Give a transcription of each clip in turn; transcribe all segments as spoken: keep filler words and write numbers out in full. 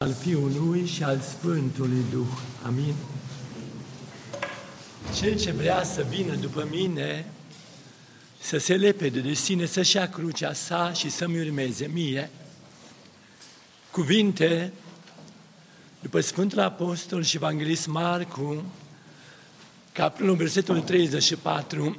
Al Fiului și al Sfântului Duh. Amin. Cel ce vrea să vină după mine, să se lepede de sine, să-și ia crucea sa și să-mi urmeze mie. Cuvinte după Sfântul Apostol și Evanghelist Marcu, capitolul versetul treizeci și patru.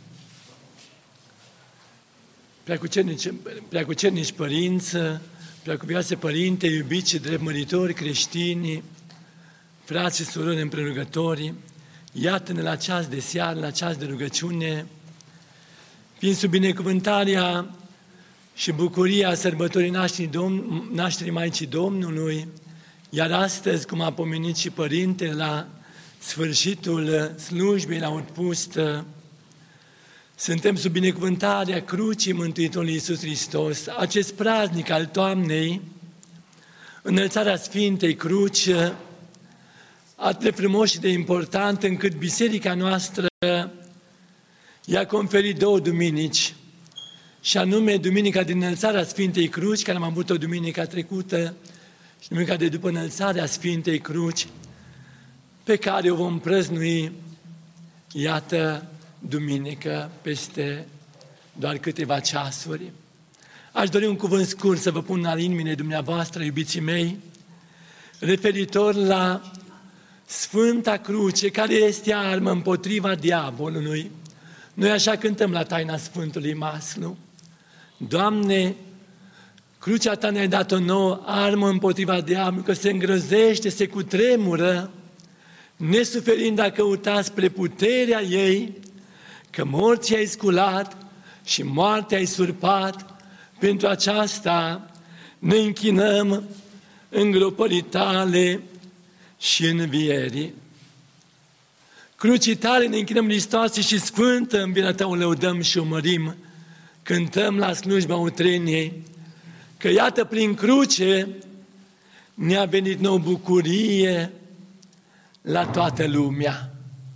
Preacucernici, preacucernici părinți, preacuvioase părinte, iubiți și drept măritori creștini, frați și surori împrelugători, iată-ne la ceas de seară, la ceas de rugăciune, fiind sub binecuvântarea și bucuria sărbătorii nașterii, Domn, nașterii Maicii Domnului, iar astăzi, cum a pomenit și Părinte, la sfârșitul slujbei la Otpust, suntem sub binecuvântarea crucii Mântuitorului Iisus Hristos. Acest praznic al toamnei, înălțarea Sfintei Cruci, atât de frumos și de important, încât biserica noastră i-a conferit două duminici, și anume Duminica de înălțarea Sfintei Cruci, care am avut-o duminica trecută, și Duminica de după înălțarea Sfintei Cruci, pe care o vom prăznui, iată, duminică, peste doar câteva ceasuri. Aș dori un cuvânt scurt să vă pun la inimile dumneavoastră, iubiții mei, referitor la Sfânta Cruce, care este armă împotriva diavolului. Noi așa cântăm la taina Sfântului Maslu. Doamne, crucea Ta ne-ai dat-o nouă, armă împotriva diavolului, că se îngrăzește, se cutremură, nesuferind a căuta spre puterea ei, că morții ai sculat și moartea ai surpat. Pentru aceasta ne închinăm în gropării Tale și învierii. Crucii Tale ne închinăm, Hristoase, și sfântă învierea Ta o lăudăm și o mărim. Cântăm la slujba utreniei că iată prin cruce ne-a venit nouă bucurie la toată lumea.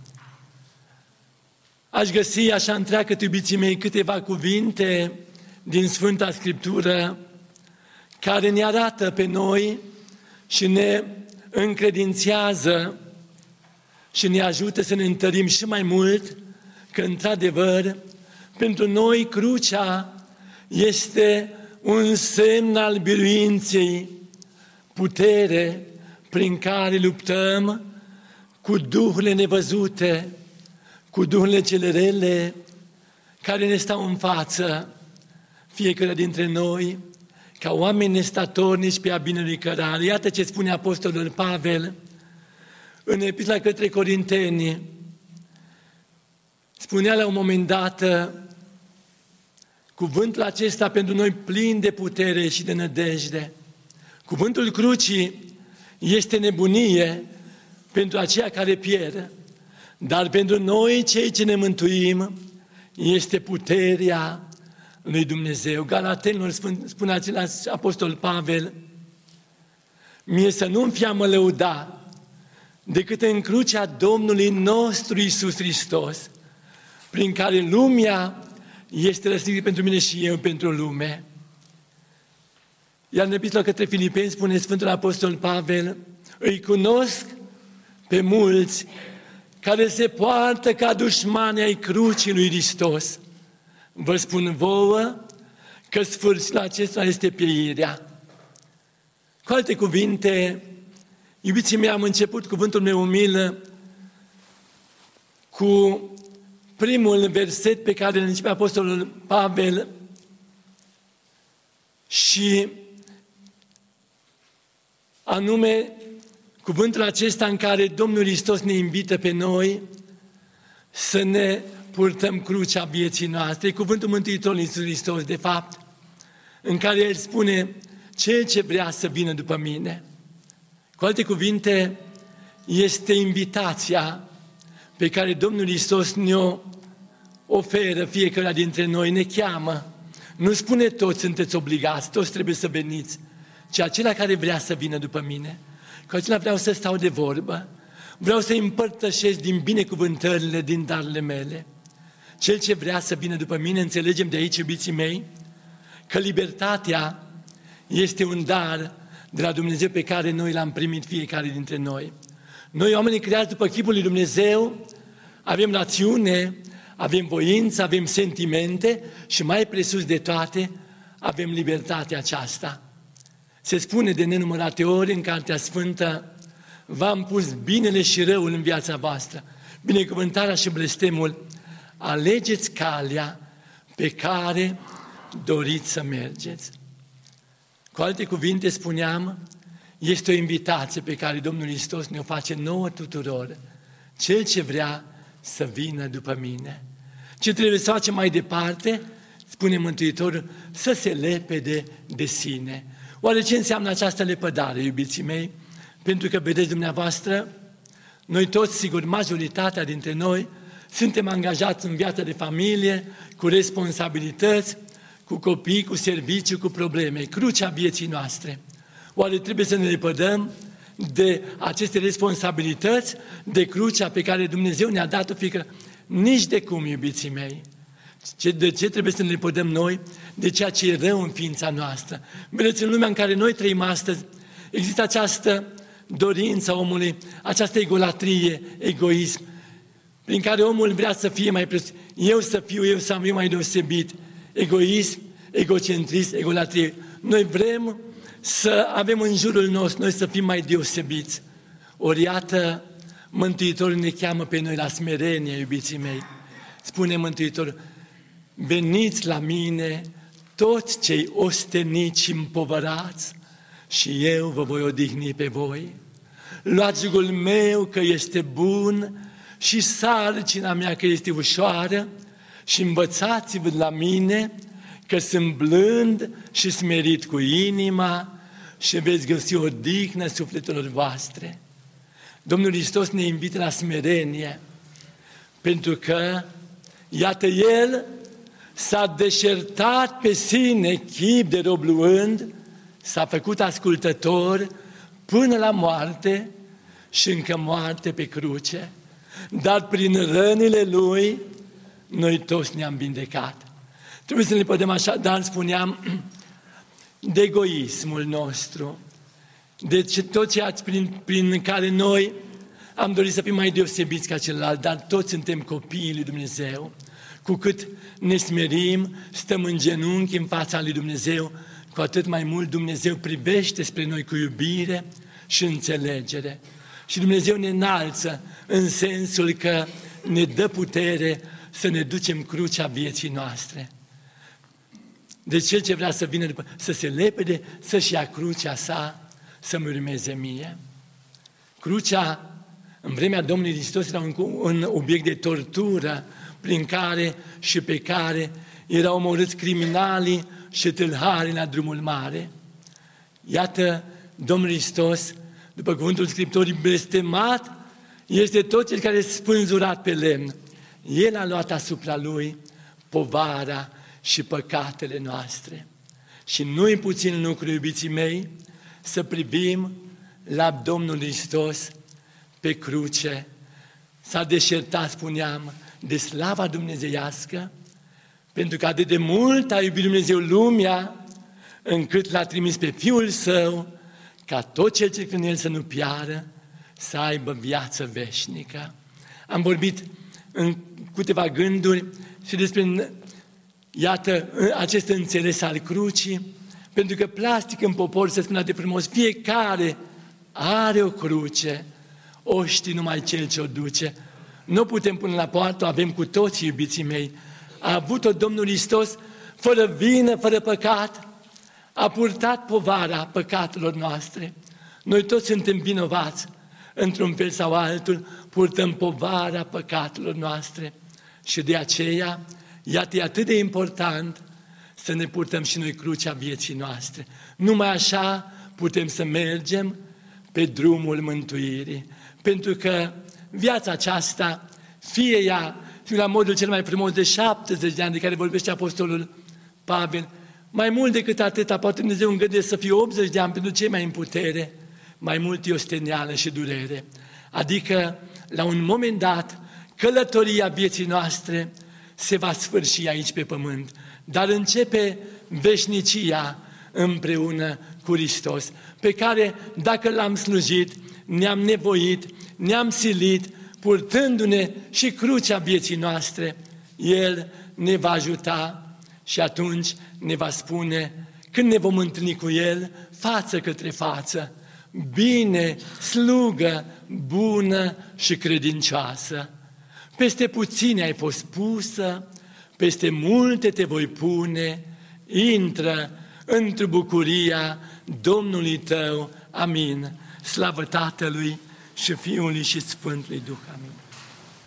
Aș găsi așa întreagă, iubiții mei, câteva cuvinte din Sfânta Scriptură care ne arată pe noi și ne încredințează și ne ajută să ne întărim și mai mult că, într-adevăr, pentru noi crucea este un semn al biruinței, putere prin care luptăm cu duhurile nevăzute, cu duhurile cele rele care ne stau în față, fiecare dintre noi, ca oameni nestatornici pe a binelui cărare. Iată ce spune Apostolul Pavel în Epistola către Corinteni. Spunea la un moment dat cuvântul acesta pentru noi plin de putere și de nădejde. Cuvântul crucii este nebunie pentru aceia care pierd, dar pentru noi, cei ce ne mântuim, este puterea lui Dumnezeu. Galatenilor spune același Apostol Pavel, mie să nu-mi fie a mă lăuda decât în crucea Domnului nostru Iisus Hristos, prin care lumea este răstignită pentru mine și eu pentru lume. Iar în Epistola către Filipeni spune Sfântul Apostol Pavel, îi cunosc pe mulți care se poartă ca dușmani ai crucii lui Hristos. Vă spun vouă că sfârșitul acesta este pieirea. Cu alte cuvinte, iubiții mei, am început cuvântul meu umil cu primul verset pe care îl începe Apostolul Pavel și anume cuvântul acesta în care Domnul Hristos ne invită pe noi să ne purtăm crucea vieții noastre. E cuvântul Mântuitorului Iisus Hristos, de fapt, în care El spune, cel ce vrea să vină după mine. Cu alte cuvinte, este invitația pe care Domnul Hristos ne-o oferă fiecare dintre noi, ne cheamă. Nu spune toți sunteți obligați, toți trebuie să veniți, ci acela care vrea să vină după mine. Cu acela vreau să stau de vorbă, vreau să împărtășesc din binecuvântările, din darurile mele. Cel ce vrea să vină după mine, înțelegem de aici, iubiții mei, că libertatea este un dar de la Dumnezeu pe care noi l-am primit fiecare dintre noi. Noi, oamenii creați după chipul lui Dumnezeu, avem rațiune, avem voință, avem sentimente și mai presus de toate, avem libertatea aceasta. Se spune de nenumărate ori în Cartea Sfântă, v-am pus binele și răul în viața voastră, binecuvântarea și blestemul, alegeți calea pe care doriți să mergeți. Cu alte cuvinte spuneam, este o invitație pe care Domnul Hristos ne-o face nouă tuturor. Cel ce vrea să vină după mine. Ce trebuie să facem mai departe, spune Mântuitorul, să se lepede de sine. Oare ce înseamnă această lepădare, iubiții mei? Pentru că, vedeți dumneavoastră, noi toți, sigur, majoritatea dintre noi, suntem angajați în viața de familie, cu responsabilități, cu copii, cu serviciu, cu probleme. Crucea vieții noastre. Oare trebuie să ne lepădăm de aceste responsabilități, de crucea pe care Dumnezeu ne-a dat-o, fiindcă nici de cum, iubiții mei. De ce trebuie să ne lepădăm noi? De ceea ce e rău în ființa noastră. Vedeți, în lumea în care noi trăim astăzi, există această dorință a omului, această egolatrie, egoism, prin care omul vrea să fie mai presus. Eu să fiu, eu să fiu mai deosebit. Egoism, egocentrism, egolatrie. Noi vrem să avem în jurul nostru, noi să fim mai deosebiți. Ori iată, Mântuitorul ne cheamă pe noi la smerenie, iubiții mei. Spune Mântuitorul, veniți la mine toți cei osteniți și împovărați și eu vă voi odihni pe voi. Luați jugul meu că este bun și sarcina mea că este ușoară și învățați-vă la mine că sunt blând și smerit cu inima și veți găsi odihnă sufletelor voastre. Domnul Hristos ne invită la smerenie, pentru că, iată, El s-a deșertat pe sine chip de rob luând, s-a făcut ascultător până la moarte și încă moarte pe cruce, dar prin rănile Lui noi toți ne-am vindecat. Trebuie să ne pădăm așa, dar spuneam, de egoismul nostru, de tot ceea prin, prin care noi am dorit să fim mai deosebiți ca celălalt, dar toți suntem copiii lui Dumnezeu. Cu cât ne smerim, stăm în genunchi în fața lui Dumnezeu, cu atât mai mult Dumnezeu privește spre noi cu iubire și înțelegere. Și Dumnezeu ne înalță în sensul că ne dă putere să ne ducem crucea vieții noastre. Deci cel ce vrea să vină după, să se lepede, să-și ia crucea sa, să-mi urmeze mie. Crucea, în vremea Domnului Hristos, era un, un obiect de tortură prin care și pe care erau omorâți criminalii și tâlharii la drumul mare. Iată, Domnul Hristos, după cuvântul Scripturii, blestemat, este tot cel care este spânzurat pe lemn. El a luat asupra Lui povara și păcatele noastre. Și nu-i puțin lucru, iubiții mei, să privim la Domnul Hristos pe cruce. S-a deșertat, spuneam, de slava dumnezeiască, pentru că atât de mult a iubit Dumnezeu lumea, încât l-a trimis pe Fiul Său, ca tot cel ce în El să nu piară, să aibă viață veșnică. Am vorbit în câteva gânduri și despre, iată, acest înțeles al crucii, pentru că plastic în popor, se spune de frumos, fiecare are o cruce, o știe numai cel ce o duce. Nu putem pune la poartă, avem cu toții, iubiții mei. A avut-o Domnul Hristos fără vină, fără păcat, a purtat povara păcatelor noastre. Noi toți suntem vinovați, într-un fel sau altul, purtăm povara păcatelor noastre. Și de aceea, iată, e atât de important să ne purtăm și noi crucea vieții noastre. Numai așa putem să mergem pe drumul mântuirii. Pentru că viața aceasta, fie ea la modul cel mai frumos de șaptezeci de ani de care vorbește Apostolul Pavel, mai mult decât atâta, poate Dumnezeu îngăduie să fie optzeci de ani pentru cei mai în putere, mai mult e osteneală și durere. Adică, la un moment dat, călătoria vieții noastre se va sfârși aici pe pământ, dar începe veșnicia împreună cu Hristos. pe care, dacă l-am slujit, ne-am nevoit, ne-am silit, purtându-ne și crucea vieții noastre, El ne va ajuta și atunci ne va spune, când ne vom întâlni cu El, față către față, bine, slugă, bună și credincioasă. Peste puține ai fost pusă, peste multe te voi pune, intră într bucuria Domnului tău. Amin. Slavă Tatălui și Fiului și Sfântului Duh. Amin.